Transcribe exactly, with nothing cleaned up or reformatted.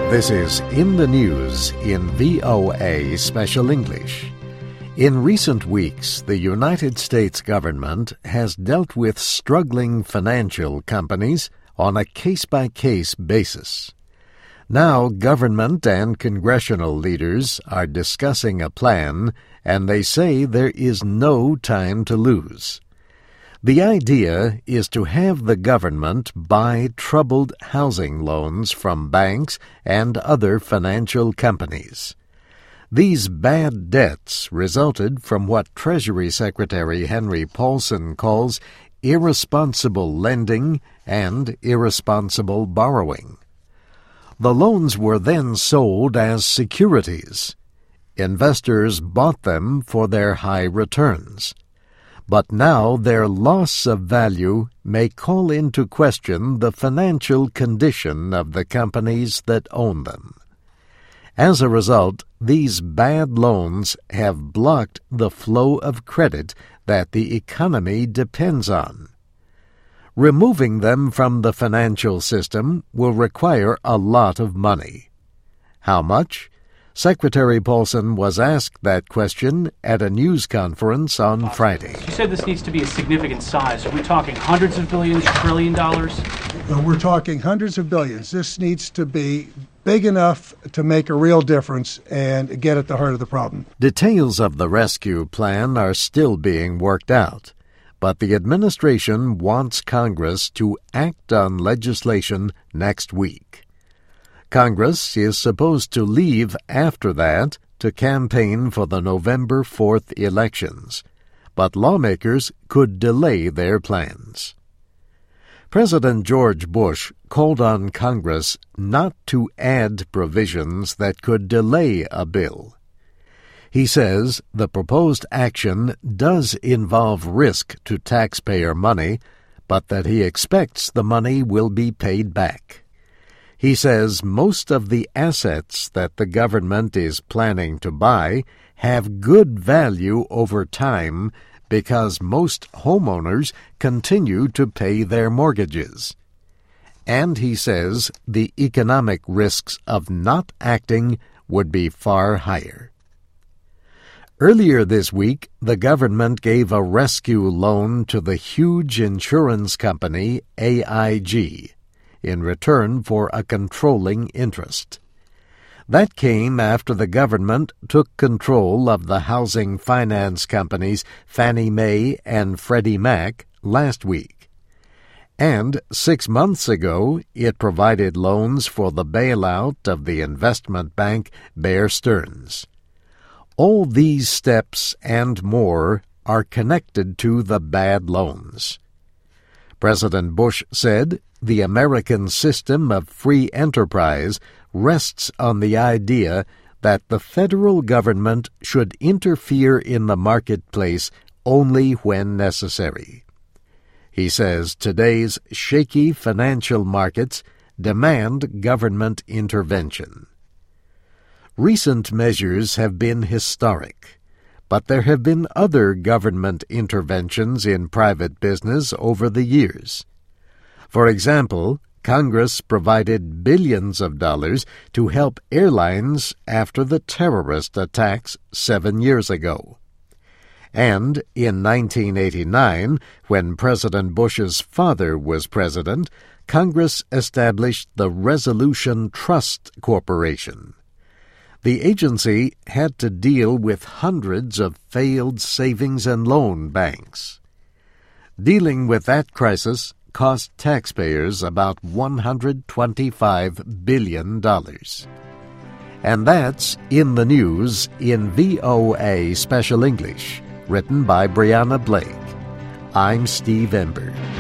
This is In the News in V O A Special English. In recent weeks, the United States government has dealt with struggling financial companies on a case-by-case basis. Now, government and congressional leaders are discussing a plan, and they say there is no time to lose. The idea is to have the government buy troubled housing loans from banks and other financial companies. These bad debts resulted from what Treasury Secretary Henry Paulson calls irresponsible lending and irresponsible borrowing. The loans were then sold as securities. Investors bought them for their high returns. But now their loss of value may call into question the financial condition of the companies that own them. As a result, these bad loans have blocked the flow of credit that the economy depends on. Removing them from the financial system will require a lot of money. How much? Secretary Paulson was asked that question at a news conference on Friday. You said this needs to be a significant size. Are we talking hundreds of billions, trillion dollars? No, we're talking hundreds of billions. This needs to be big enough to make a real difference and get at the heart of the problem. Details of the rescue plan are still being worked out, but the administration wants Congress to act on legislation next week. Congress is supposed to leave after that to campaign for the November fourth elections, but lawmakers could delay their plans. President George Bush called on Congress not to add provisions that could delay a bill. He says the proposed action does involve risk to taxpayer money, but that he expects the money will be paid back. He says most of the assets that the government is planning to buy have good value over time because most homeowners continue to pay their mortgages. And he says the economic risks of not acting would be far higher. Earlier this week, the government gave a rescue loan to the huge insurance company A I G. in return for a controlling interest. That came after the government took control of the housing finance companies Fannie Mae and Freddie Mac last week. And six months ago, it provided loans for the bailout of the investment bank Bear Stearns. All these steps and more are connected to the bad loans. President Bush said the American system of free enterprise rests on the idea that the federal government should interfere in the marketplace only when necessary. He says today's shaky financial markets demand government intervention. Recent measures have been historic, but there have been other government interventions in private business over the years. For example, Congress provided billions of dollars to help airlines after the terrorist attacks seven years ago. And in nineteen eighty-nine, when President Bush's father was president, Congress established the Resolution Trust Corporation. The agency had to deal with hundreds of failed savings and loan banks. Dealing with that crisis cost taxpayers about one hundred twenty-five billion dollars. And that's In the News in V O A Special English, written by Brianna Blake. I'm Steve Ember.